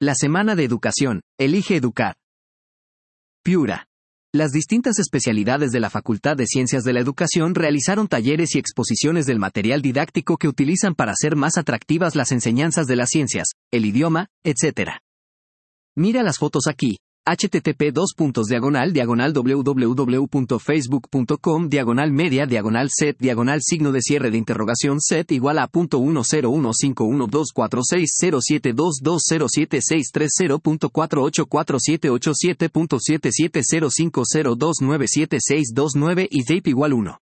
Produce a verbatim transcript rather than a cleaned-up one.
La Semana de Educación. Elige educar. Piura. Las distintas especialidades de la Facultad de Ciencias de la Educación realizaron talleres y exposiciones del material didáctico que utilizan para hacer más atractivas las enseñanzas de las ciencias, el idioma, etcétera. Mira las fotos aquí. http dos puntos diagonal diagonal www.facebook.com diagonal media diagonal set diagonal signo de cierre de interrogación set igual a punto uno cero uno cinco uno dos cuatro seis cero siete dos dos cero siete seis tres cero punto cuatro ocho cuatro siete ocho siete punto siete siete cero cinco cero dos nueve siete seis dos nueve y tape igual uno.